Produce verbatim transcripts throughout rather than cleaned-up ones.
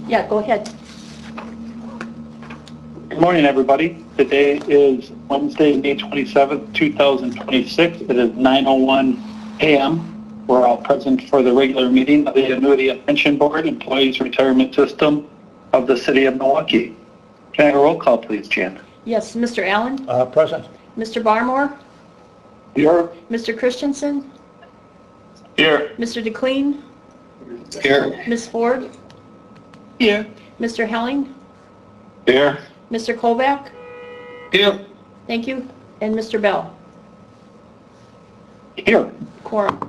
Yeah, go ahead. Good morning, everybody. Today is Wednesday, May twenty-seventh, two thousand twenty-six. It is nine oh one a m We're all present for the regular meeting of the Annuity and Pension Board Employees Retirement System of the City of Milwaukee. Can I have a roll call, please, Jan? Yes, Mister Allen, Uh, present. Mister Barmore, Here. Mister Christensen, Here. Mister DeClean, Here. Miz Ford, Here. Mister Helling, Here. Mister Kovac, Here. thank you, and Mister Bell. Here. Quorum.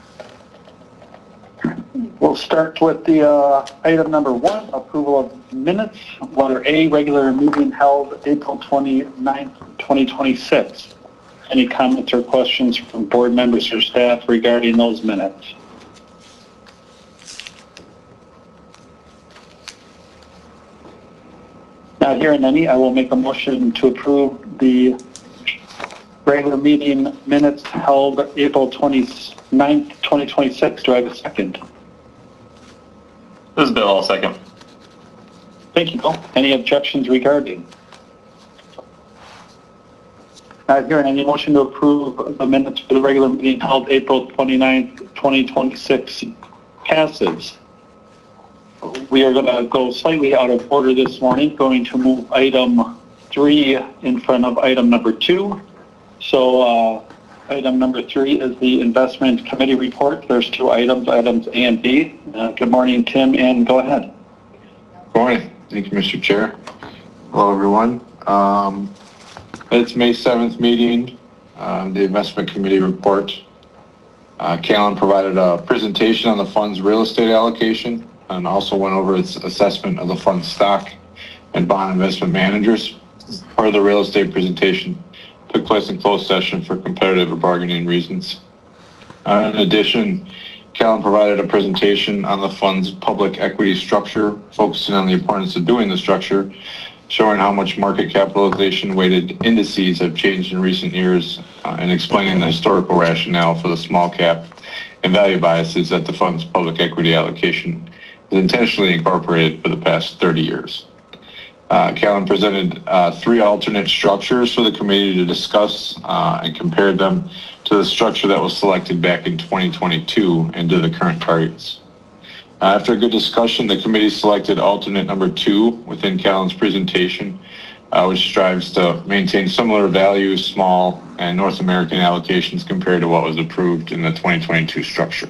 We'll start with the uh, item number one, approval of minutes. Letter A, regular meeting held April twenty-ninth, twenty twenty-six. Any comments or questions from board members or staff regarding those minutes? Not hearing any, I will make a motion to approve the regular meeting minutes held April twenty-ninth, twenty twenty-six. Do I have a second? This is Bill, I'll second. Thank you, Bill. Any objections regarding? Not hearing any motion to approve the minutes for the regular meeting held April twenty-ninth, twenty twenty-six passes. We are going to go slightly out of order this morning, going to move item three in front of item number two. So uh, item number three is the investment committee report. There's two items, items A and B. Uh, good morning, Tim, and go ahead. Good morning. Thank you, Mister Chair. Hello, everyone. Um, it's May seventh meeting, um, the investment committee report. Uh, Callan provided a presentation on the fund's real estate allocation and also went over its assessment of the fund's stock and bond investment managers. Part of the real estate presentation took place in closed session for competitive or bargaining reasons. Uh, in addition, Callan provided a presentation on the fund's public equity structure, focusing on the importance of doing the structure, showing how much market capitalization weighted indices have changed in recent years, uh, and explaining the historical rationale for the small cap and value biases that the fund's public equity allocation is intentionally incorporated for the past thirty years. Uh, Callan presented uh, three alternate structures for the committee to discuss uh, and compared them to the structure that was selected back in twenty twenty-two and to the current targets. Uh, after a good discussion, the committee selected alternate number two within Callan's presentation, uh, which strives to maintain similar value, small, and North American allocations compared to what was approved in the twenty twenty-two structure.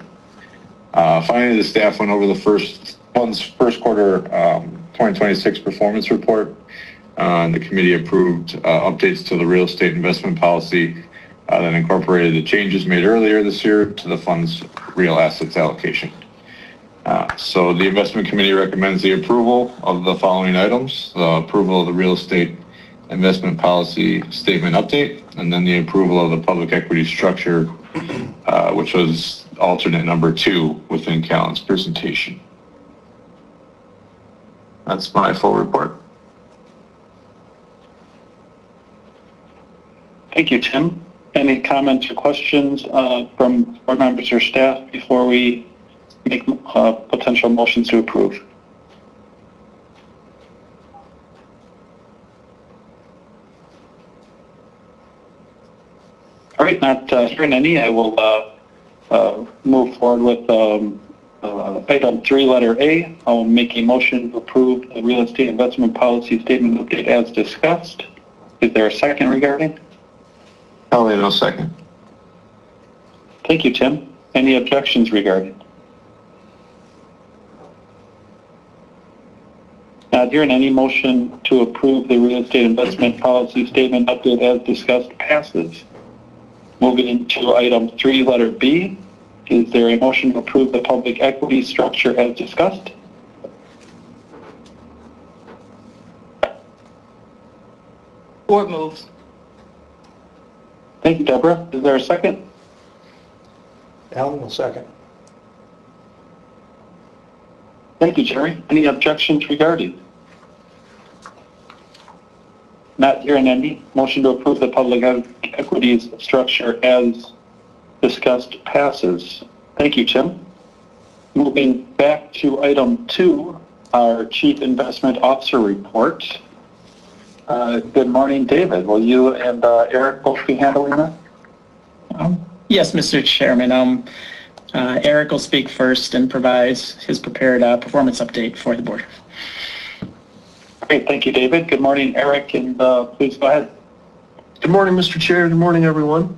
Uh, finally, the staff went over the first fund's first quarter um, twenty twenty-six performance report. Uh, and the committee approved uh, updates to the real estate investment policy uh, that incorporated the changes made earlier this year to the fund's real assets allocation. Uh, so the investment committee recommends the approval of the following items: the approval of the real estate investment policy statement update, and then the approval of the public equity structure, uh, which was alternate number two within Callan's presentation. That's my full report. Thank you, Tim. Any comments or questions uh, from board members or staff before we make uh, potential motions to approve? All right, not uh, hearing any, I will uh, uh, move forward with um, uh, item three, letter A. I will make a motion to approve the real estate investment policy statement update as discussed. Is there a second regarding? Elliot, no second. Thank you, Tim. Any objections regarding? Not hearing any, motion to approve the real estate investment policy statement update as discussed passes. Moving into item three, letter B. Is there a motion to approve the public equity structure as discussed? Board moves. Thank you, Deborah. Is there a second? Alan will second. Thank you, Jerry. Any objections regarding? Not hearing any, motion to approve the public equities structure as discussed passes. Thank you, Tim. Moving back to item two, our Chief Investment Officer report. Uh, Good morning, David. Will you and uh, Eric both be handling that? Um, Yes, Mister Chairman. Um, uh, Eric will speak first and provide his prepared uh, performance update for the board. Great, thank you, David. Good morning, Eric, and uh, please go ahead. Good morning, Mister Chair. Good morning, everyone.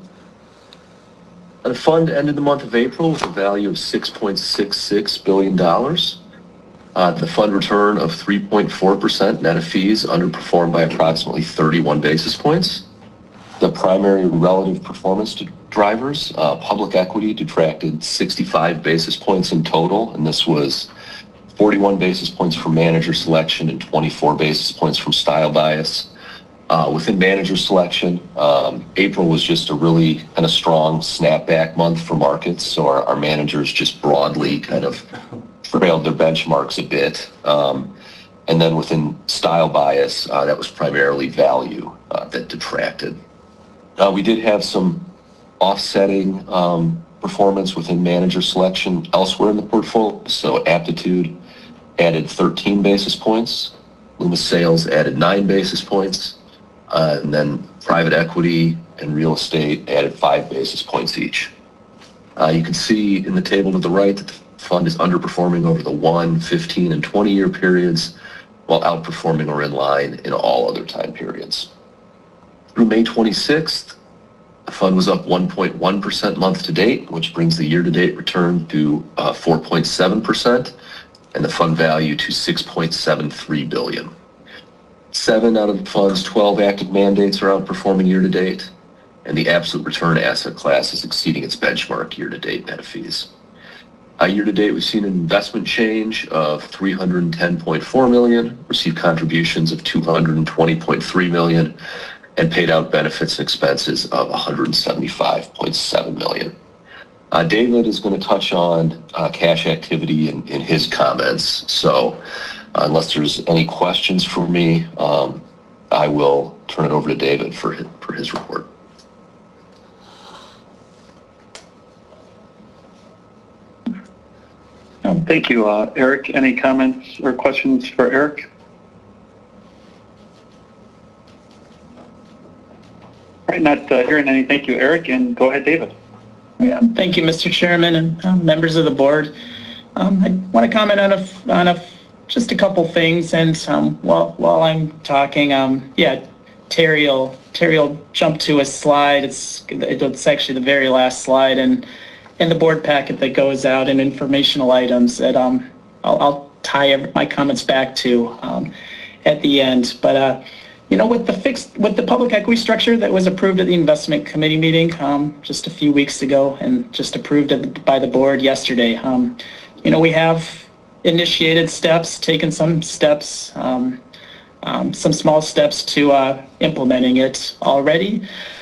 The fund ended the month of April with a value of six point six six billion dollars. Uh, the fund return of three point four percent net of fees underperformed by approximately thirty-one basis points. The primary relative performance drivers, uh, public equity detracted sixty-five basis points in total, and this was forty-one basis points from manager selection and twenty-four basis points from style bias. Uh, within manager selection, um, April was just a really kind of strong snapback month for markets, so our, our managers just broadly kind of trailed their benchmarks a bit. Um, and then within style bias, uh, that was primarily value uh, that detracted. Uh, we did have some offsetting um, performance within manager selection elsewhere in the portfolio. So aptitude added thirteen basis points, Loomis Sales added nine basis points, uh, and then private equity and real estate added five basis points each. Uh, you can see in the table to the right that the fund is underperforming over the one, fifteen, and twenty year periods, while outperforming or in line in all other time periods. Through May twenty-sixth, the fund was up one point one percent month to date, which brings the year-to-date return to uh, four point seven percent and the fund value to six point seven three billion dollars. Seven out of the fund's twelve active mandates are outperforming year-to-date, and the absolute return asset class is exceeding its benchmark year-to-date net of fees. Uh, year-to-date, we've seen an investment change of three hundred ten point four million dollars, received contributions of two hundred twenty point three million dollars, and paid out benefits and expenses of one hundred seventy-five point seven million dollars. Uh, David is going to touch on uh, cash activity in, in his comments. So uh, unless there's any questions for me, um, I will turn it over to David for his, for his report. Thank you, uh, Eric. Any comments or questions for Eric? All right, not uh, hearing any. Thank you, Eric, and go ahead, David. Yeah, thank you, Mister Chairman and uh, members of the board. Um, I want to comment on a, on a, just a couple things, and um, while while I'm talking, um, yeah, Terry will Terry will jump to a slide. It's it's actually the very last slide, and in the board packet that goes out and informational items that um I'll, I'll tie my comments back to um, at the end, but. Uh, You know, with the fixed, with the public equity structure that was approved at the investment committee meeting um, just a few weeks ago and just approved by the board yesterday, um, you know, we have initiated steps, taken some steps, um, um, some small steps to uh, implementing it already.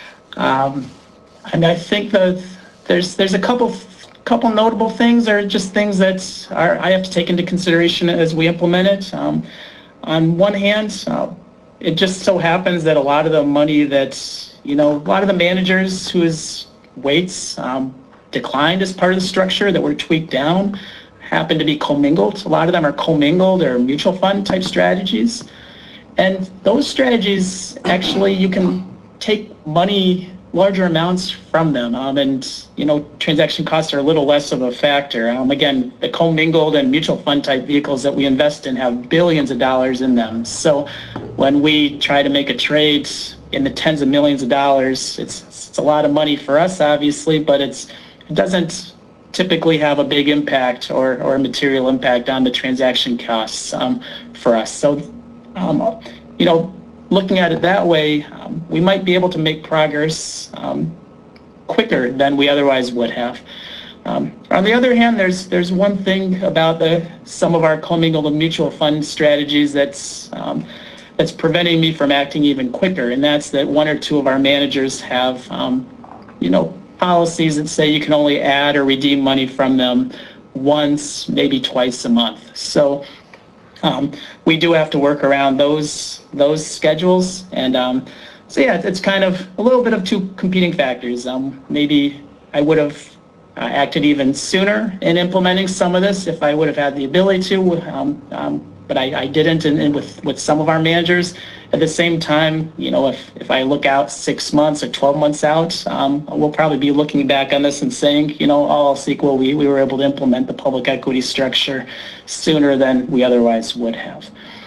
Um, and I think that there's there's a couple couple notable things, or just things that are I have to take into consideration as we implement it. Um, on one hand, uh, it just so happens that a lot of the money that, you know, a lot of the managers whose weights um, declined as part of the structure that were tweaked down happen to be commingled. A lot of them are commingled or mutual fund type strategies. And those strategies, actually, you can take money, larger amounts from them. Um, and, you know, transaction costs are a little less of a factor. Um, again, the commingled and mutual fund type vehicles that we invest in have billions of dollars in them. So when we try to make a trade in the tens of millions of dollars, it's, it's a lot of money for us, obviously, but it's, it doesn't typically have a big impact or, or a material impact on the transaction costs um, for us. So, um, you know, looking at it that way, um, we might be able to make progress um, quicker than we otherwise would have. Um, on the other hand, there's there's one thing about the some of our commingled and mutual fund strategies that's um, that's preventing me from acting even quicker, and that's that one or two of our managers have, um, you know, policies that say you can only add or redeem money from them once, maybe twice a month. So. Um, we do have to work around those those schedules, and um, so yeah, it's kind of a little bit of two competing factors. Um, maybe I would have uh, acted even sooner in implementing some of this if I would have had the ability to, um, um, but I, I didn't. And, and with, with some of our managers, at the same time, you know, if, if I look out six months or twelve months out, um, we'll probably be looking back on this and saying, you know, all else equal, we, we were able to implement the public equity structure sooner than we otherwise would have.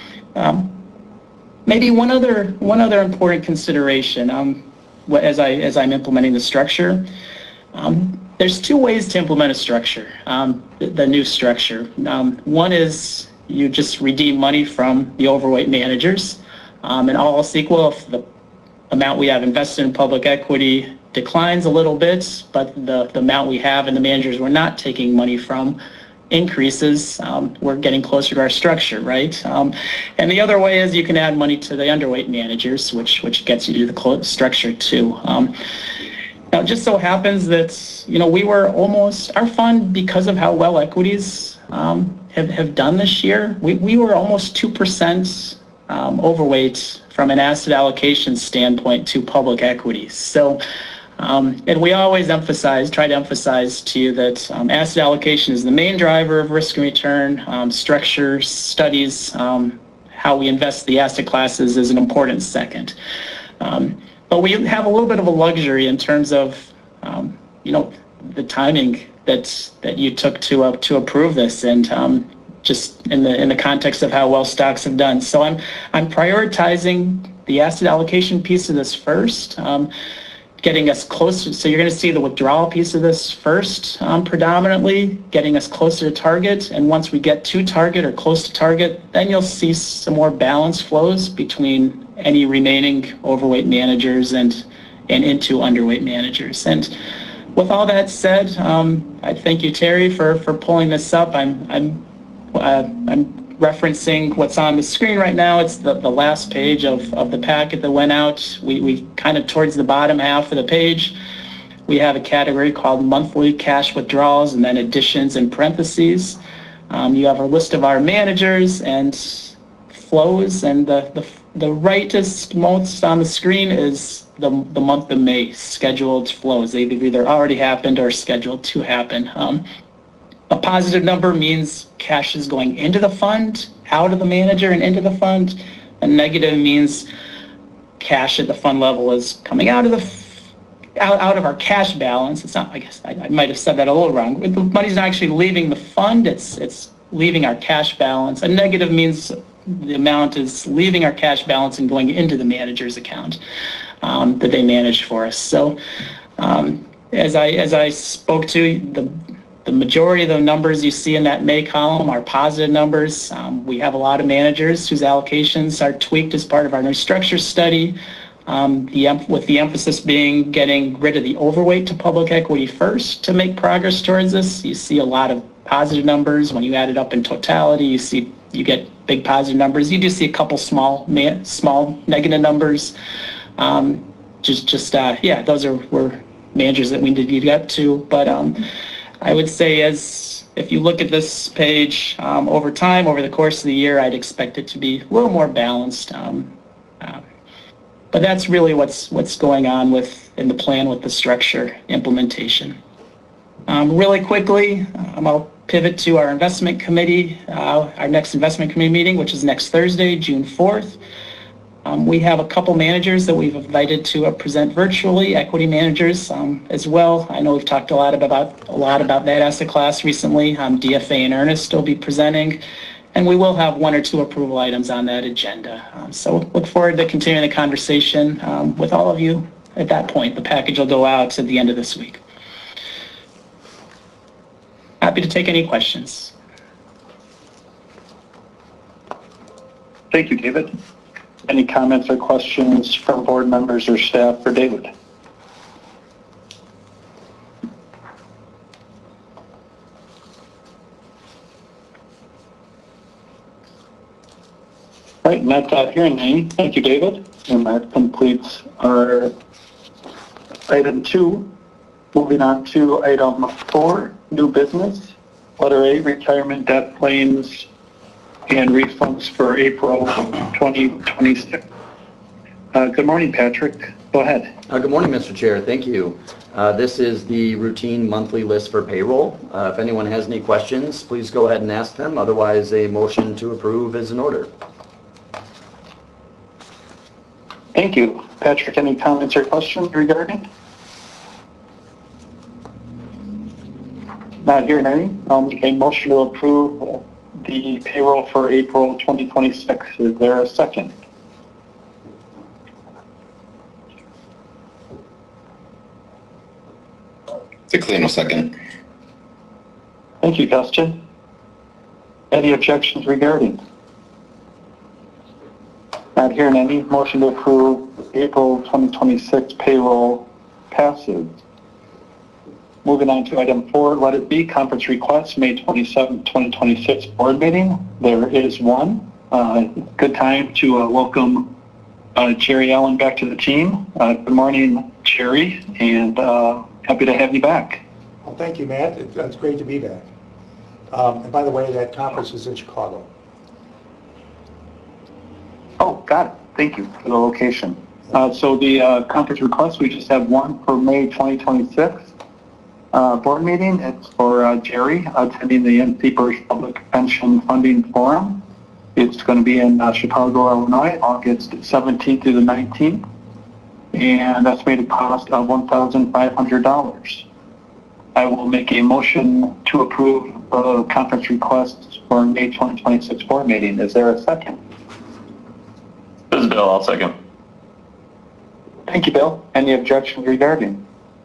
Um, maybe one other one other important consideration um, as I as I'm implementing the structure. Um, there's two ways to implement a structure, um, the, the new structure. Um, one is you just redeem money from the overweight managers. Um, and all else equal, if the amount we have invested in public equity declines a little bit, but the, the amount we have and the managers we're not taking money from increases, um, we're getting closer to our structure, right? Um, and the other way is you can add money to the underweight managers, which which gets you to the close structure too. Um, now, it just so happens that, you know, we were almost, our fund, because of how well equities um, have, have done this year, we, we were almost two percent Um, overweight from an asset allocation standpoint to public equities. So, um, and we always emphasize, try to emphasize to you that um, asset allocation is the main driver of risk and return. Um, structure, studies, um, how we invest the asset classes is an important second. Um, but we have a little bit of a luxury in terms of, um, you know, the timing that that you took to uh, to approve this, and um, just in the in the context of how well stocks have done. So I'm I'm prioritizing the asset allocation piece of this first, um, getting us closer. So you're going to see the withdrawal piece of this first, um, predominantly, getting us closer to target. And once we get to target or close to target, then you'll see some more balance flows between any remaining overweight managers and and into underweight managers. And with all that said, um, I thank you, Terry, for for pulling this up. I'm I'm Uh, I'm referencing what's on the screen right now. It's the, the last page of, of the packet that went out. We, we kind of towards the bottom half of the page, we have a category called monthly cash withdrawals and then additions in parentheses. Um, you have a list of our managers and flows, and the, the, the rightest most on the screen is the, the month of May scheduled flows. They've either already happened or scheduled to happen. Um, A positive number means cash is going into the fund, out of the manager and into the fund. A negative means cash at the fund level is coming out of the out, out of our cash balance. It's not, I guess I, I might have said that a little wrong. The money's not actually leaving the fund, it's it's leaving our cash balance. A negative means the amount is leaving our cash balance and going into the manager's account um, that they manage for us. So um, as I as I spoke to, the The majority of the numbers you see in that May column are positive numbers. Um, we have a lot of managers whose allocations are tweaked as part of our new structure study, um, the, with the emphasis being getting rid of the overweight to public equity first to make progress towards this. You see a lot of positive numbers. When you add it up in totality, you see you get big positive numbers. You do see a couple small small negative numbers. Um, just just uh, yeah, those are were managers that we did get to, but. Um, I would say, as if you look at this page um, over time, over the course of the year, I'd expect it to be a little more balanced. Um, uh, but that's really what's what's going on with in the plan with the structure implementation. Um, really quickly, um, I'll pivot to our investment committee, uh, our next investment committee meeting, which is next Thursday, June fourth. Um, we have a couple managers that we've invited to uh, present virtually, equity managers um, as well. I know we've talked a lot about a lot about that asset class recently. Um, D F A and Ernest will be presenting, and we will have one or two approval items on that agenda. Um, so look forward to continuing the conversation um, with all of you at that point. The package will go out at the end of this week. Happy to take any questions. Thank you, David. Any comments or questions from board members or staff for David? Right, and that's uh, hearing name. Thank you, David. And that completes our item two. Moving on to item four, new business. Letter A, retirement debt claims and refunds for April twenty twenty-six. Uh, Good morning, Patrick. Go ahead. Uh, Good morning, Mister Chair. Thank you. Uh, This is the routine monthly list for payroll. Uh, If anyone has any questions, please go ahead and ask them. Otherwise, a motion to approve is in order. Thank you. Patrick, any comments or questions regarding? Not hearing any. I'll make a motion to approve the payroll for April twenty twenty-six. Is there a second? Ciclino, second. Thank you, Dustin. Any objections regarding? Not hearing any. Motion to approve April twenty twenty-six payroll passes. Moving on to item four, let it be, conference request, May twenty-seventh, twenty twenty-six board meeting. There is one. Uh, good time to uh, welcome uh, Jerry Allen back to the team. Uh, good morning, Jerry, and uh, happy to have you back. Well, thank you, Matt. It- It's great to be back. Um, And by the way, that conference is in Chicago. Oh, got it. Thank you for the location. Uh, so the uh, conference request, we just have one for May twenty twenty-six. Uh, board meeting, it's for uh, Jerry attending the N C Birch Public Pension Funding Forum. It's going to be in uh, Chicago, Illinois, August seventeenth through the nineteenth, and estimated cost of one thousand five hundred dollars. I will make a motion to approve the conference request for May twenty twenty-six board meeting. Is there a second? This is Bill, I'll second. Thank you, Bill. Any objections regarding?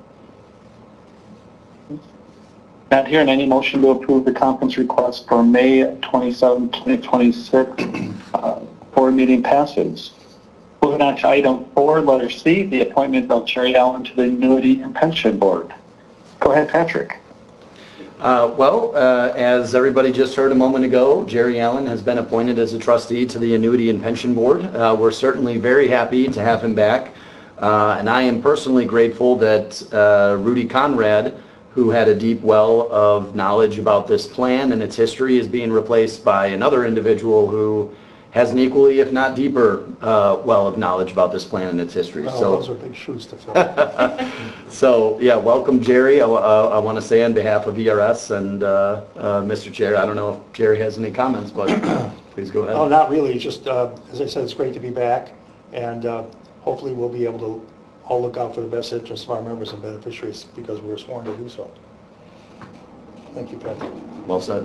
Not hearing any. Motion to approve the conference request for May twenty-seventh, twenty twenty-six uh, board meeting passes. Moving on to item four, letter C, the appointment of Jerry Allen to the Annuity and Pension Board. Go ahead, Patrick. Uh, Well, uh, as everybody just heard a moment ago, Jerry Allen has been appointed as a trustee to the Annuity and Pension Board. Uh, We're certainly very happy to have him back. Uh, And I am personally grateful that uh, Rudy Conrad, who had a deep well of knowledge about this plan and its history, is being replaced by another individual who has an equally, if not deeper, uh, well of knowledge about this plan and its history. Well, So. those are big shoes to fill. So, yeah, welcome, Jerry. I, uh, I want to say on behalf of E R S and uh, uh, Mister Chair, I don't know if Jerry has any comments, but please go No, ahead. not really. Just, uh, as I said, it's great to be back, and uh, hopefully we'll be able to all look out for the best interests of our members and beneficiaries because we're sworn to do so. Thank you, Patrick. Well said.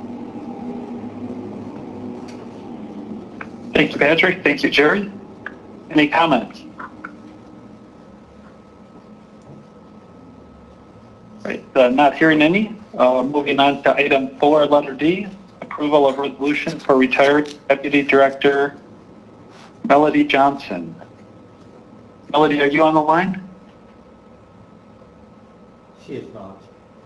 Thank you, Patrick. Thank you, Jerry. Any comments? Right, uh, not hearing any. Uh, moving on to item four, letter D, approval of resolution for retired Deputy Director Melody Johnson. Melody, are you on the line? She is not.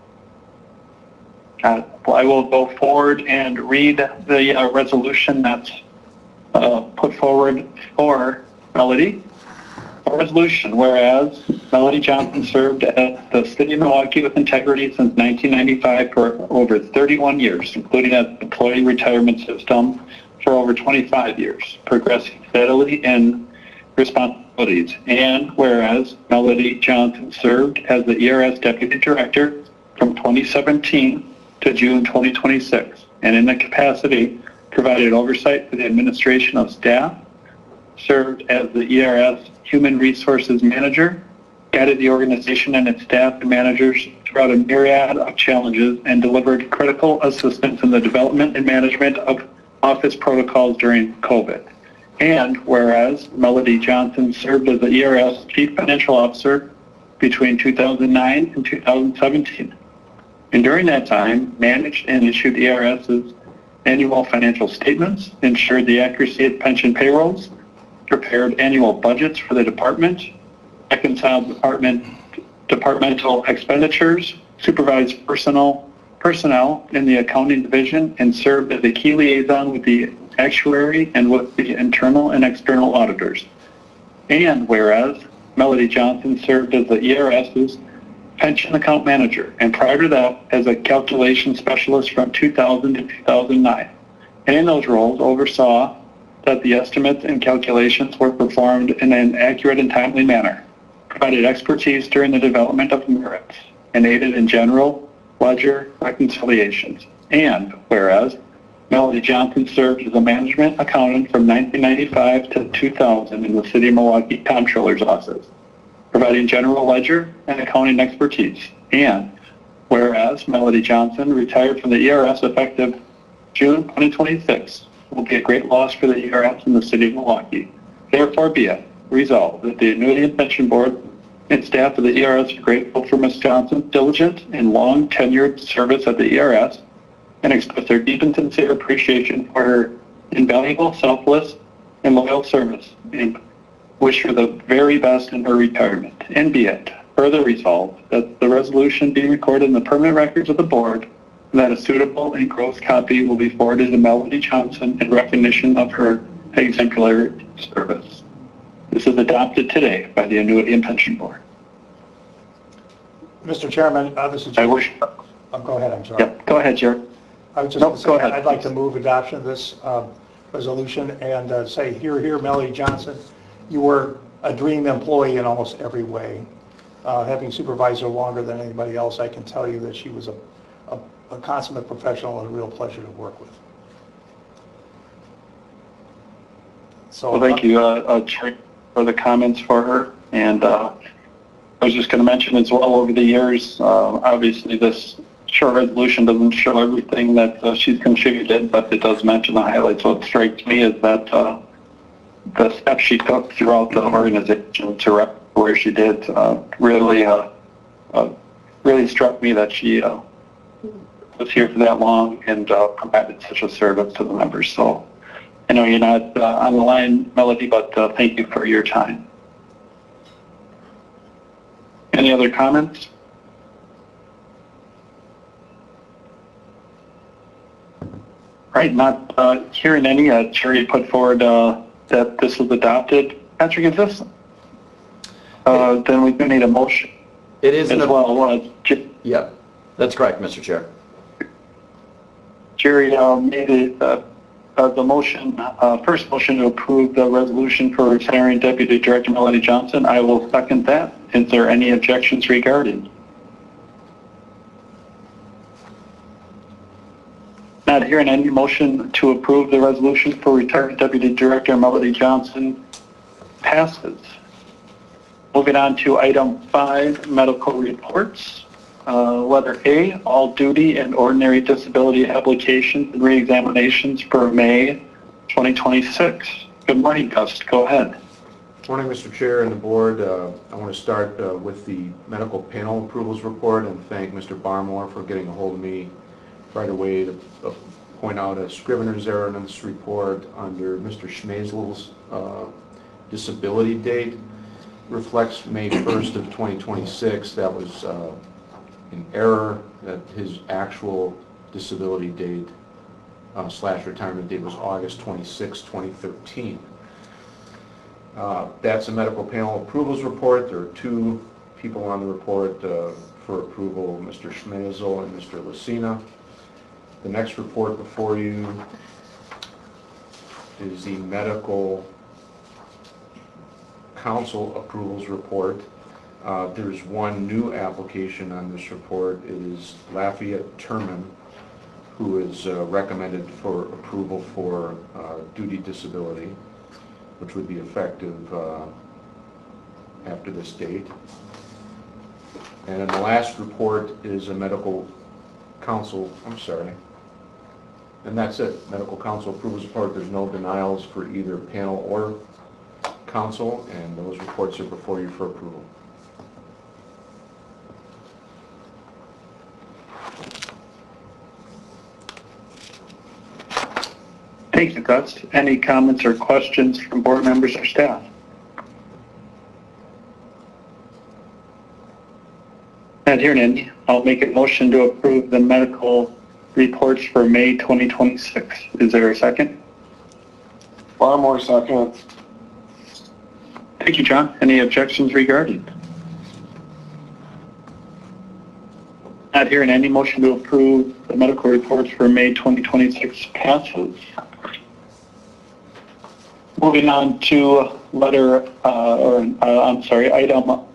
Uh, well, I will go forward and read the uh, resolution that's uh, put forward for Melody. A resolution, whereas Melody Johnson served at the City of Milwaukee with integrity since nineteen ninety-five for over thirty-one years, including at the Employee Retirement System for over twenty-five years, progressing steadily in responsibilities. And whereas Melody Johnson served as the E R S Deputy Director from twenty seventeen to June twenty twenty-six, and in that capacity provided oversight for the administration of staff, served as the E R S Human Resources Manager, guided the organization and its staff and managers throughout a myriad of challenges, and delivered critical assistance in the development and management of office protocols during COVID. And whereas Melody Johnson served as the E R S Chief Financial Officer between two thousand nine and two thousand seventeen, and during that time managed and issued E R S's annual financial statements, ensured the accuracy of pension payrolls, prepared annual budgets for the department, reconciled department departmental expenditures, supervised personnel personnel in the accounting division, and served as a key liaison with the actuary and with the internal and external auditors. And whereas Melody Johnson served as the E R S's pension account manager, and prior to that as a calculation specialist from two thousand to two thousand nine, and in those roles oversaw that the estimates and calculations were performed in an accurate and timely manner, provided expertise during the development of merits, and aided in general ledger reconciliations. And whereas Melody Johnson served as a management accountant from nineteen ninety-five to two thousand in the City of Milwaukee Comptroller's Office, providing general ledger and accounting expertise. And whereas Melody Johnson retired from the E R S effective June twenty twenty-six, will be a great loss for the E R S and the City of Milwaukee. Therefore be it resolved that the Annuity and Pension Board and staff of the E R S are grateful for Miz Johnson's diligent and long tenured service at the E R S and express their deep and sincere appreciation for her invaluable, selfless, and loyal service, and wish her the very best in her retirement. And be it further resolved that the resolution be recorded in the permanent records of the board and that a suitable and gross copy will be forwarded to Melody Johnson in recognition of her exemplary service. This is adopted today by the Annuity and Pension Board. Mister Chairman, uh, this is... I wish... Oh, go ahead, I'm sorry. Yep, go ahead, Jared. I was just Nope, going to go say, ahead, I'd like to please. move adoption of this uh, resolution and uh, say, here, here, Melody Johnson, you were a dream employee in almost every way. Uh, having supervised her longer than anybody else, I can tell you that she was a, a, a consummate professional and a real pleasure to work with. So, Well, thank you, uh, uh, Chair, for the comments for her. And uh, I was just going to mention as well, over the years, uh, obviously this short resolution doesn't show everything that uh, she's contributed, but it does mention the highlights. What strikes me is that uh, the steps she took throughout the organization to rep where she did uh, really, uh, uh, really struck me that she uh, was here for that long and uh, provided such a service to the members. So I know you're not uh, on the line, Melody, but uh, thank you for your time. Any other comments? Right, not uh, hearing any. Uh, Cherry put forward uh, that this was adopted. Patrick, is this? Uh, then we do need a motion It is as an... well. Uh, J- Yeah, that's correct, Mister Chair. Jerry uh, made it, uh, uh, the motion, uh, first motion to approve the resolution for retiring Deputy Director Melody Johnson. I will second that. Is there any objections regarding? Not hearing any motion to approve the resolution for retiring Deputy Director Melody Johnson passes. Moving on to item five, medical reports. Uh, letter A, all duty and ordinary disability applications and reexaminations for May twenty twenty-six. Good morning, Gus. Go ahead. Morning, Mister Chair and the board. Uh, I want to start uh, with the medical panel approvals report and thank Mister Barmore for getting a hold of me right away to uh, point out a scrivener's error in this report under Mister Schmazel's uh, disability date. Reflects May first of twenty twenty-six. That was uh, an error, that his actual disability date uh, slash retirement date was August twenty-sixth, twenty thirteen. Uh, that's a medical panel approvals report. There are two people on the report uh, for approval, Mister Schmazel and Mister Lucina. The next report before you is the medical council approvals report. Uh, there's one new application on this report. It is Lafayette Turman, who is uh, recommended for approval for uh, duty disability, which would be effective uh, after this date. And then the last report is a medical council, I'm sorry, and that's it. Medical council approvals report. There's no denials for either panel or council, and those reports are before you for approval. Thank you, Gus. Any comments or questions from board members or staff? Not hearing any. I'll make a motion to approve the medical reports for May twenty twenty-six. Is there a second? Barmore, second. Thank you, John. Any objections regarding? Not hearing any. Motion to approve the medical reports for May twenty twenty-six passes. Moving on to letter, uh, or, uh, I'm sorry, item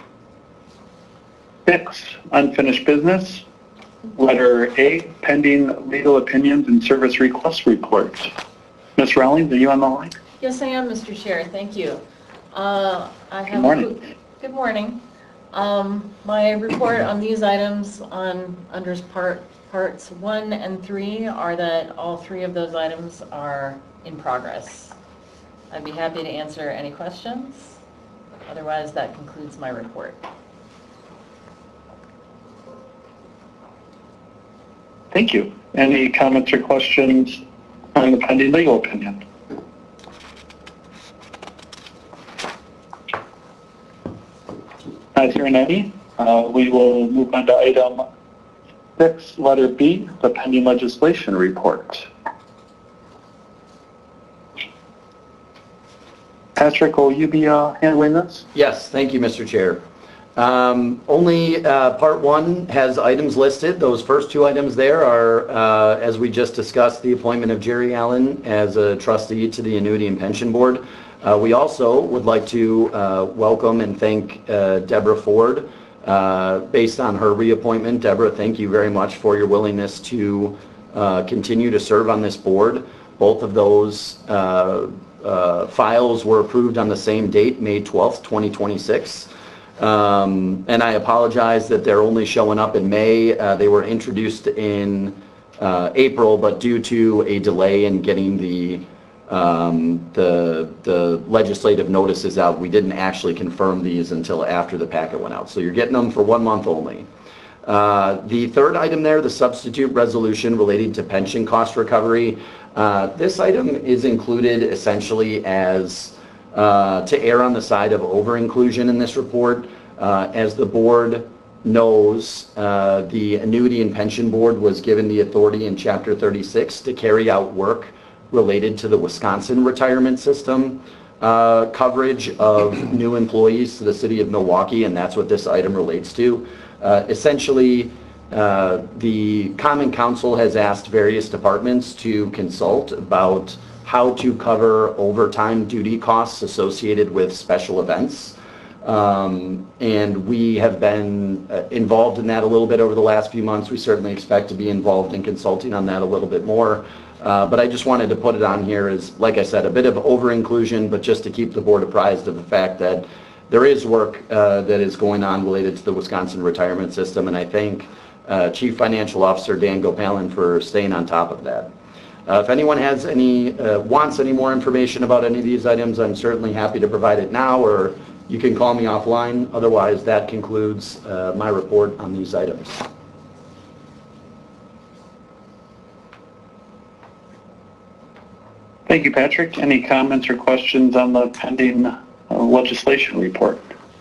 six, unfinished business. Letter A, pending legal opinions and service request report. Miz Rowling, are you on the line? Yes, I am, Mister Chair. Thank you. Uh, I have Good morning. Good morning. Um, my report on these items on under part parts one and three are that all three of those items are in progress. I'd be happy to answer any questions. Otherwise, that concludes my report. Thank you. Any comments or questions on the pending legal opinion? Not hearing any, uh, we will move on to item six, letter B, the pending legislation report. Patrick, will you be uh, handling this? Yes, thank you, Mister Chair. Um, only uh, part one has items listed. Those first two items there are, uh, as we just discussed, the appointment of Jerry Allen as a trustee to the Annuity and Pension Board. Uh, we also would like to uh, welcome and thank uh, Deborah Ford uh, based on her reappointment. Deborah, thank you very much for your willingness to uh, continue to serve on this board. Both of those uh, uh, files were approved on the same date, May twelfth, twenty twenty-six. Um, and I apologize that they're only showing up in May. Uh, they were introduced in uh, April, but due to a delay in getting the um, the the legislative notices out, we didn't actually confirm these until after the packet went out. So you're getting them for one month only. Uh, the third item there, the substitute resolution relating to pension cost recovery. Uh, this item is included essentially as Uh, to err on the side of over-inclusion in this report. Uh, as the board knows, uh, the Annuity and Pension Board was given the authority in Chapter thirty-six to carry out work related to the Wisconsin retirement system uh, coverage of new employees to the city of Milwaukee, and that's what this item relates to. Uh, essentially, uh, the Common Council has asked various departments to consult about how to cover overtime duty costs associated with special events. Um, and we have been uh, involved in that a little bit over the last few months. We certainly expect to be involved in consulting on that a little bit more. Uh, but I just wanted to put it on here as, like I said, a bit of over-inclusion, but just to keep the board apprised of the fact that there is work uh, that is going on related to the Wisconsin retirement system. And I thank uh, Chief Financial Officer Dan Gopalin for staying on top of that. Uh, if anyone has any, uh, wants any more information about any of these items, I'm certainly happy to provide it now, or you can call me offline. Otherwise, that concludes uh, my report on these items. Thank you, Patrick. Any comments or questions on the pending uh, legislation report?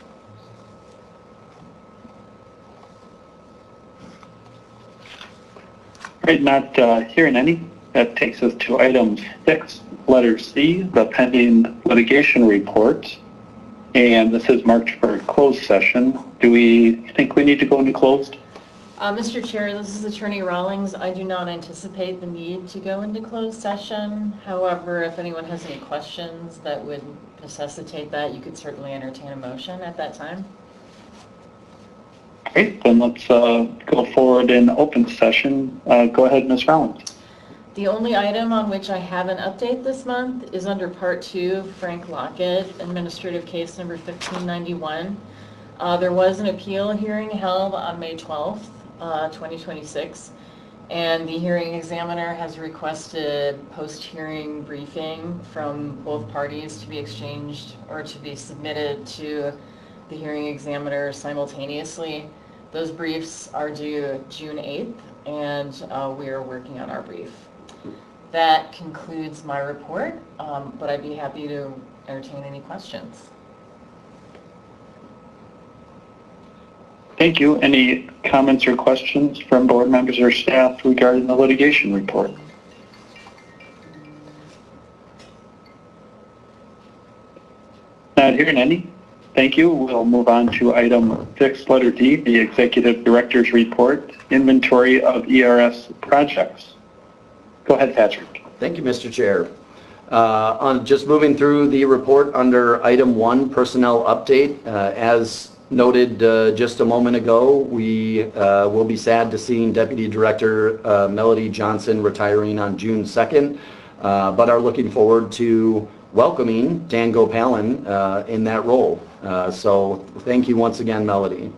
All right, not uh, hearing any. That takes us to item six, letter C, the pending litigation report. And this is marked for a closed session. Do we think we need to go into closed? Uh, Mister Chair, this is Attorney Rawlings. I do not anticipate the need to go into closed session. However, if anyone has any questions that would necessitate that, you could certainly entertain a motion at that time. Great, then let's uh, go forward in open session. Uh, go ahead, Miz Rowlands. The only item on which I have an update this month is under Part two, Frank Lockett, administrative case number fifteen ninety-one. Uh, there was an appeal hearing held on May twelfth, uh, twenty twenty-six, and the hearing examiner has requested post-hearing briefing from both parties to be exchanged or to be submitted to the hearing examiner simultaneously. Those briefs are due June eighth, and uh, we are working on our brief. That concludes my report, um, but I'd be happy to entertain any questions. Thank you. Any comments or questions from board members or staff regarding the litigation report? Not hearing any. Thank you. We'll move on to item six, letter D, the Executive Director's Report, Inventory of E R S Projects. Go ahead, Patrick. Thank you, Mister Chair. Uh, On just moving through the report under item one, personnel update, uh, as noted uh, just a moment ago, we uh, will be sad to seeing Deputy Director uh, Melody Johnson retiring on June second, uh, but are looking forward to welcoming Dan Gopalin uh, in that role. Uh, So thank you once again, Melody.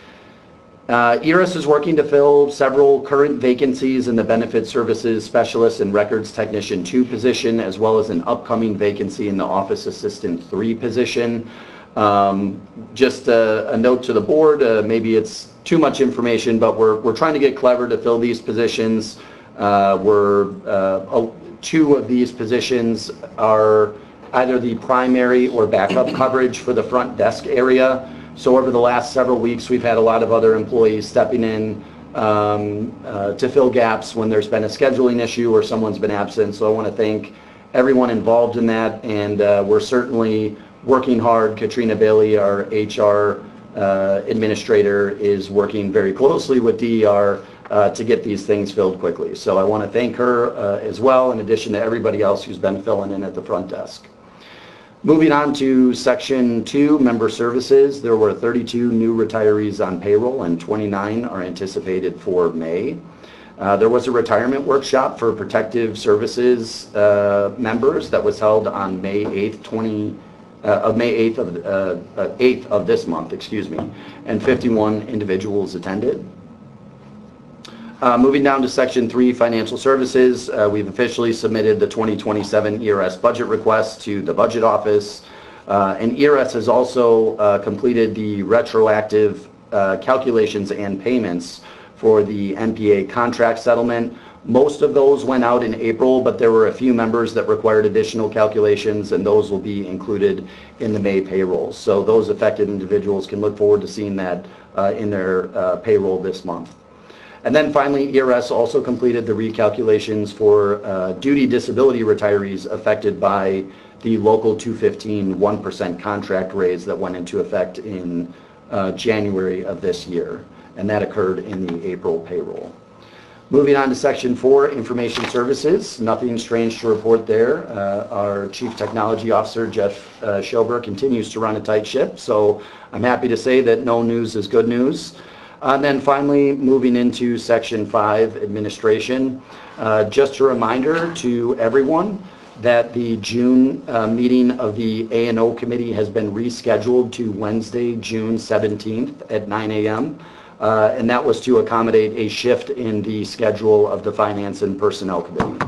Uh, E R S is working to fill several current vacancies in the Benefit Services Specialist and Records Technician two position, as well as an upcoming vacancy in the Office Assistant three position. Um, Just a, a note to the board, uh, maybe it's too much information, but we're, we're trying to get clever to fill these positions. Uh, We're, uh, oh, two of these positions are either the primary or backup coverage for the front desk area. So over the last several weeks, we've had a lot of other employees stepping in um, uh, to fill gaps when there's been a scheduling issue or someone's been absent. So I want to thank everyone involved in that, and uh, we're certainly working hard. Katrina Bailey, our H R uh, administrator, is working very closely with D E R uh, to get these things filled quickly. So I want to thank her uh, as well, in addition to everybody else who's been filling in at the front desk. Moving on to section two, member services, there were thirty-two new retirees on payroll and twenty-nine are anticipated for May. Uh, there was a retirement workshop for protective services uh, members that was held on May eighth, twenty, uh, of May eighth of, uh, uh, eighth of this month, excuse me, and fifty-one individuals attended. Uh, moving down to section three, financial services, uh, we've officially submitted the twenty twenty-seven E R S budget request to the budget office. Uh, and E R S has also uh, completed the retroactive uh, calculations and payments for the N P A contract settlement. Most of those went out in April, but there were a few members that required additional calculations, and those will be included in the May payrolls. So those affected individuals can look forward to seeing that uh, in their uh, payroll this month. And then finally, E R S also completed the recalculations for uh, duty disability retirees affected by the local two fifteen one percent contract raise that went into effect in uh, January of this year. And that occurred in the April payroll. Moving on to section four, information services. Nothing strange to report there. Uh, our Chief Technology Officer, Jeff uh, Schober, continues to run a tight ship. So I'm happy to say that no news is good news. And then finally, moving into section five, administration. Uh, just a reminder to everyone that the June uh, meeting of the A and O committee has been rescheduled to Wednesday, June seventeenth at nine A M Uh, and that was to accommodate a shift in the schedule of the finance and personnel committee.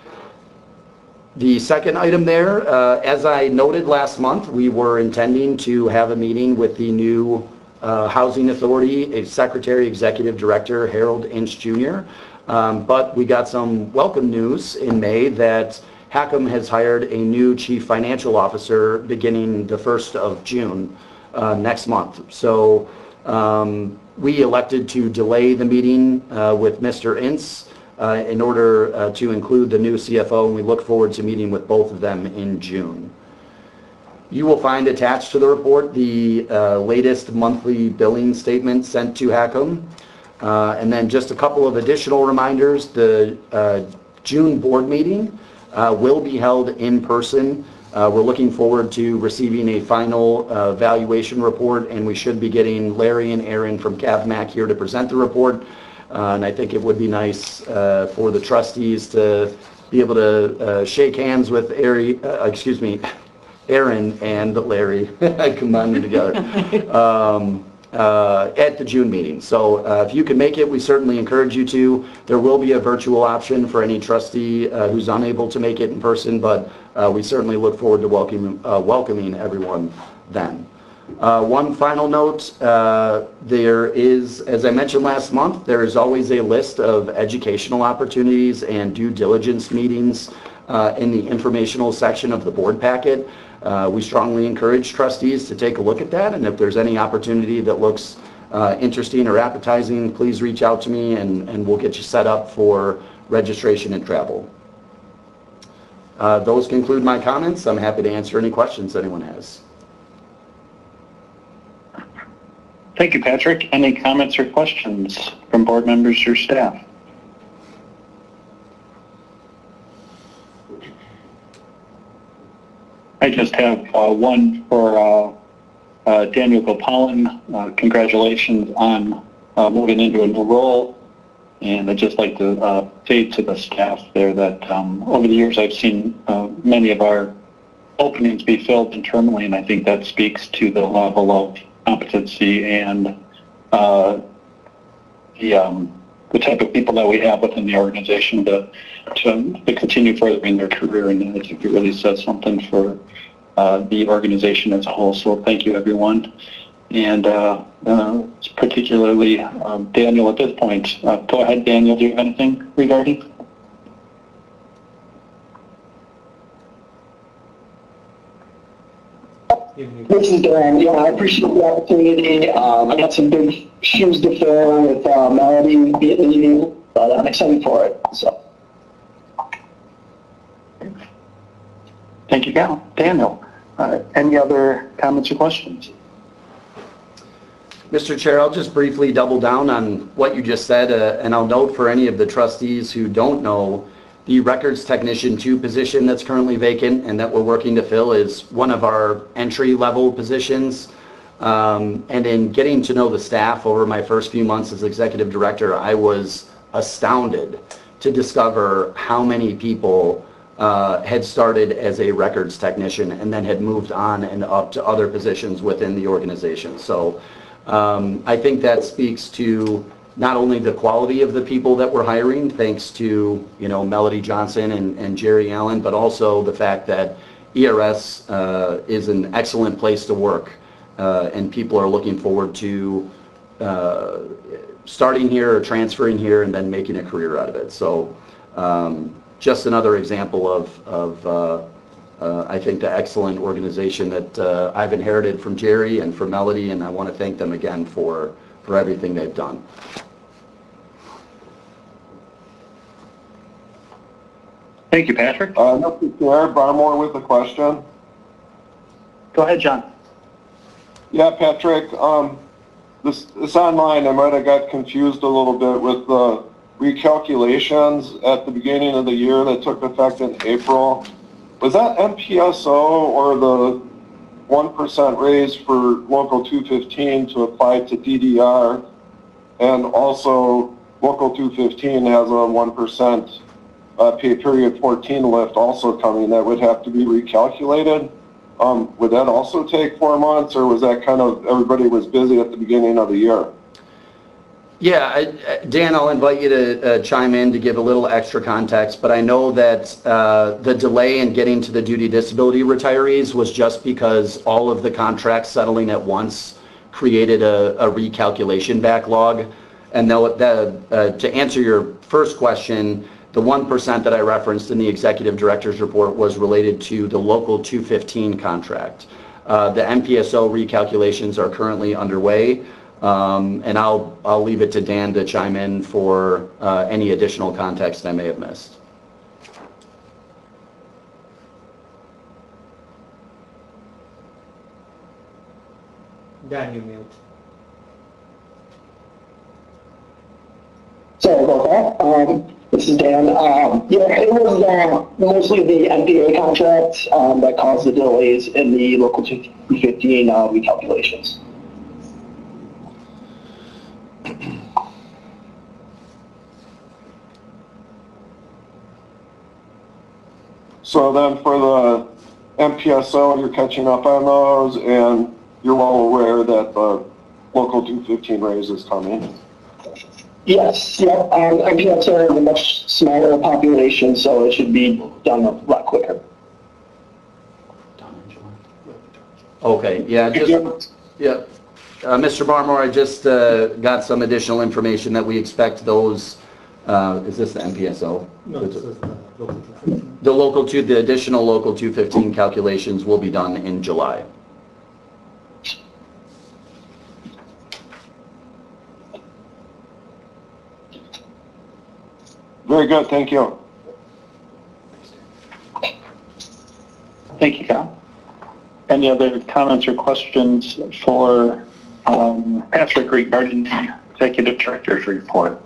The second item there, uh, as I noted last month, we were intending to have a meeting with the new Uh, Housing Authority, a Secretary Executive Director, Harold Inch Junior Um, but we got some welcome news in May that Hackham has hired a new Chief Financial Officer beginning the first of June uh, next month. So um, we elected to delay the meeting uh, with Mister Ince uh, in order uh, to include the new C F O, and we look forward to meeting with both of them in June. You will find attached to the report the uh, latest monthly billing statement sent to Hackham. Uh, and then just a couple of additional reminders. The uh, June board meeting uh, will be held in person. Uh, we're looking forward to receiving a final uh, valuation report, and we should be getting Larry and Aaron from CAVMAC here to present the report. Uh, and I think it would be nice uh, for the trustees to be able to uh, shake hands with Ari, uh, excuse me, Aaron and Larry, I combined them together, um, uh, at the June meeting. So uh, if you can make it, we certainly encourage you to. There will be a virtual option for any trustee uh, who's unable to make it in person, but uh, we certainly look forward to welcoming, uh, welcoming everyone then. Uh, one final note, uh, there is, as I mentioned last month, there is always a list of educational opportunities and due diligence meetings uh, in the informational section of the board packet. Uh, we strongly encourage trustees to take a look at that, and if there's any opportunity that looks uh, interesting or appetizing, please reach out to me and, and we'll get you set up for registration and travel. Uh, those conclude my comments. I'm happy to answer any questions anyone has. Thank you, Patrick. Any comments or questions from board members or staff? I just have uh, one for uh, uh, Daniel Gopalin. Uh, congratulations on uh, moving into a new role. And I'd just like to uh, say to the staff there that um, over the years I've seen uh, many of our openings be filled internally, and I think that speaks to the level of competency and uh, the um, the type of people that we have within the organization to to, to continue furthering their career, and I think it really says something for uh, the organization as a whole. So thank you, everyone, and uh, uh, particularly um, Daniel. At this point, uh, go ahead, Daniel. Do you have anything regarding? This is Dan. Yeah, I appreciate the opportunity. Um, I got some big shoes to fill with uh, Melody leaving, but I'm excited for it. So. Thank you, Gal. Daniel, uh, any other comments or questions? Mister Chair, I'll just briefly double down on what you just said, uh, and I'll note for any of the trustees who don't know, the records technician two position that's currently vacant and that we're working to fill is one of our entry-level positions. Um, and in getting to know the staff over my first few months as executive director, I was astounded to discover how many people uh, had started as a records technician and then had moved on and up to other positions within the organization. So um, I think that speaks to not only the quality of the people that we're hiring, thanks to, you know, Melody Johnson and, and Jerry Allen, but also the fact that E R S uh, is an excellent place to work, uh, and people are looking forward to uh, starting here or transferring here and then making a career out of it. So um, just another example of, of uh, uh, I think, the excellent organization that uh, I've inherited from Jerry and from Melody, and I want to thank them again for, for everything they've done. Thank you, Patrick. Uh, Mister Chair, Barmore with a question. Go ahead, John. Yeah, Patrick, um, this, this online, I might have got confused a little bit with the recalculations at the beginning of the year that took effect in April. Was that M P S O or the one percent raise for Local two fifteen to apply to D D R? And also, Local two fifteen has a one percent Uh, pay period fourteen lift also coming that would have to be recalculated. Um, would that also take four months, or was that kind of everybody was busy at the beginning of the year? Yeah, I, Dan, I'll invite you to uh, chime in to give a little extra context, but I know that uh, the delay in getting to the duty disability retirees was just because all of the contracts settling at once created a, a recalculation backlog. And though the, uh, to answer your first question, the one percent that I referenced in the executive director's report was related to the Local two fifteen contract. Uh, the M P S O recalculations are currently underway, um, and I'll, I'll leave it to Dan to chime in for uh, any additional context I may have missed. Dan, you mute. Sorry about that. Um, this is Dan. Um, yeah, it was uh, mostly the M P A contract um, that caused the delays in the Local two fifteen uh, recalculations. So then for the M P S O, you're catching up on those, and you're well aware that the Local two fifteen raise is coming. Yes, yep. Um, M P S O is a much smaller population, so it should be done a lot quicker. Okay, yeah, just, yeah. Uh, Mister Barmore, I just uh, got some additional information that we expect those, uh, is this the M P S O? No, this is the local two fifteen. The local two, the additional Local two fifteen calculations will be done in July. Very good, thank you. Thank you, Cal. Any other comments or questions for um, Patrick regarding the executive director's report?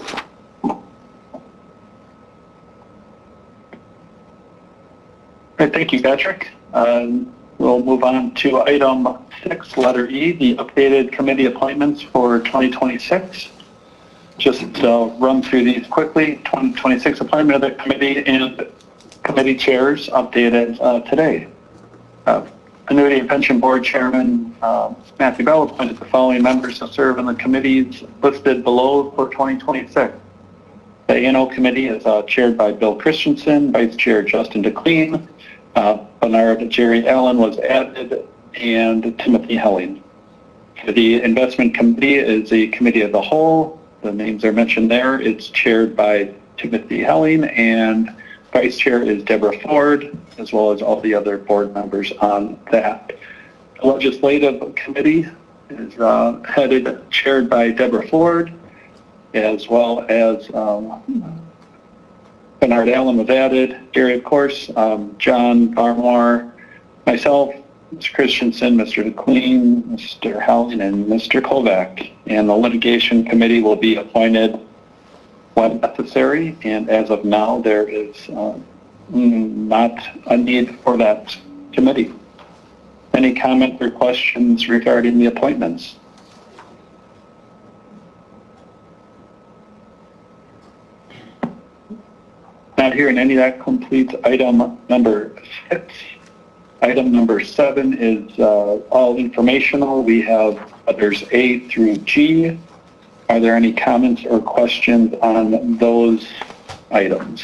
Right, Thank you, Patrick. Um, We'll move on to item six, letter E, the updated committee appointments for twenty twenty-six. Just uh, run through these quickly. twenty twenty-six appointment of the committee and committee chairs updated uh, today. Uh, Annuity and Pension Board Chairman uh, Matthew Bell appointed the following members to serve on the committees listed below for twenty twenty-six. The A and O Committee is uh, chaired by Bill Christensen, Vice Chair Justin DeClean. Uh, Bernard Jerry Allen was added, and Timothy Helling. The Investment Committee is a committee of the whole. The names are mentioned there. It's chaired by Timothy Helling, and Vice Chair is Deborah Ford, as well as all the other board members on that. The Legislative Committee is uh, headed, chaired by Deborah Ford, as well as um, Bernard Allen was added, Gary, of course, um, John Barmore, myself, Mister Christensen, Mister DeClean, Mister Howling, and Mister Kovac. And the litigation committee will be appointed when necessary, and as of now, there is uh, not a need for that committee. Any comments or questions regarding the appointments? Not hearing any, that completes item number six. Item number seven is uh, all informational. We have letters A through G. Are there any comments or questions on those items?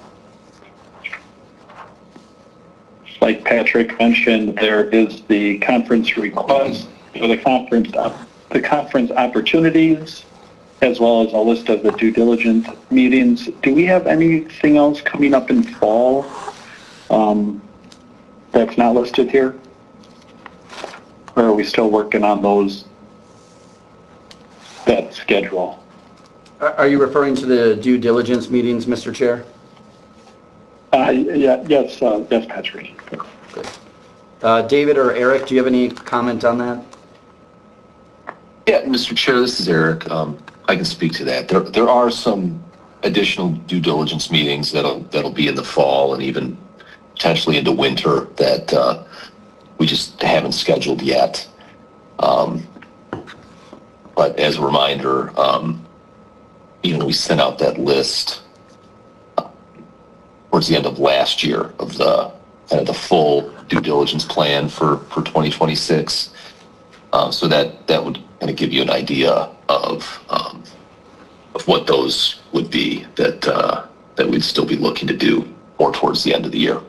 Like Patrick mentioned, there is the conference request for the conference, the conference opportunities, as well as a list of the due diligence meetings. Do we have anything else coming up in fall um, that's not listed here? Or are we still working on those, that schedule? Are are you referring to the due diligence meetings, Mister Chair? Uh, yeah, yes, uh, yes, Patrick. Good. Uh, David or Eric, do you have any comment on that? Yeah, Mister Chair, this is Eric. Um, I can speak to that. There, there are some additional due diligence meetings that'll that'll be in the fall and even potentially into winter that uh, we just haven't scheduled yet. Um, but as a reminder, um, you know, we sent out that list uh, towards the end of last year of the kind of the full due diligence plan for for twenty twenty-six. Uh, so that that would kind of give you an idea of um, of what those would be that uh, that we'd still be looking to do more towards the end of the year.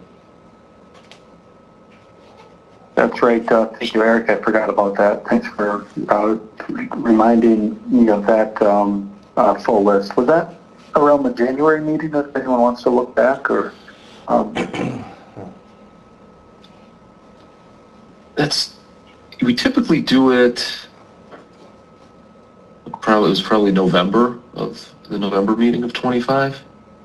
That's right. Uh, thank you, Eric. I forgot about that. Thanks for uh, reminding me of that um, uh, full list. Was that around the January meeting, if anyone wants to look back? Or um... That's, we typically do it, probably, it was probably November of the November meeting of twenty-five.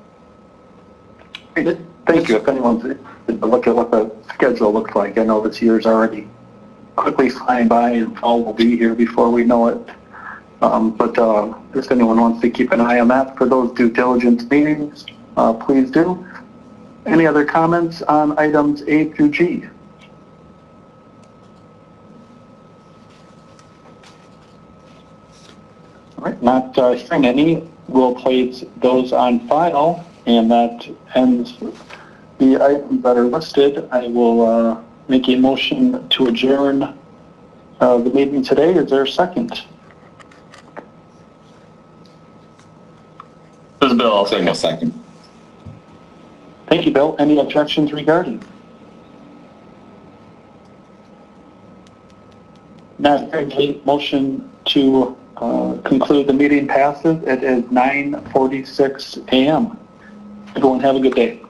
Thank you. If anyone's interested to look at what the schedule looks like, I know this year's already quickly flying by and fall will be here before we know it. Um, but uh, if anyone wants to keep an eye on that for those due diligence meetings, uh, please do. Any other comments on items A through G? All right, not uh, hearing any, we'll place those on file, and that ends the items that are listed. I will uh, make a motion to adjourn uh, the meeting today. Is there a second? This is Bill, I'll take a second. Thank you, Bill. Any objections regarding? Not hearing a motion to uh, conclude the meeting passes. It is nine forty-six a m Everyone have a good day.